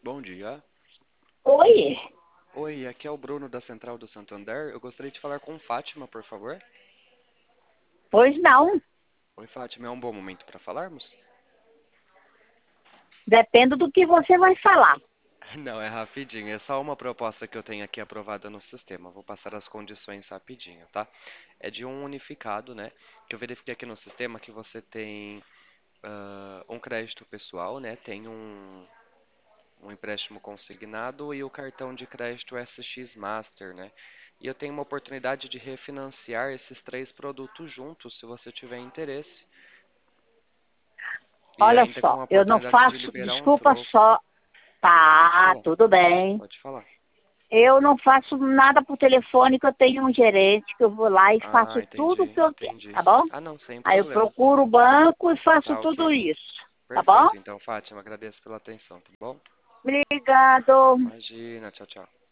Bom dia. Oi, Oi, aqui é o Bruno da Central do Santander. Eu gostaria de falar com Fátima, por favor. pois não. Oi, Fátima, é um bom momento para falarmos? Depende do que você vai falar. Não, é rapidinho. É só uma proposta que eu tenho aqui aprovada no sistema. Vou passar as condições rapidinho, tá? É de um unificado, né? Que eu verifiquei aqui no sistema que você tem um crédito pessoal, né? Tem um empréstimo consignado e o cartão de crédito SX Master, né? E eu tenho uma oportunidade de refinanciar esses três produtos juntos, se você tiver interesse. E Olha ainda com só, a eu não oportunidade de faço, liberar um desculpa troco. só, Pode tá, falar, tudo bem. pode falar. Eu não faço nada por telefone, que eu tenho um gerente que eu vou lá e Ah, faço tudo o entendi, que eu quero, entendi. tá bom? Ah, não, sem Aí eu problemas. procuro o banco e faço Tá tudo ok. isso, tá bom? Perfeito, então, Fátima, agradeço pela atenção, tá bom? Obrigado. Imagina, tchau, tchau.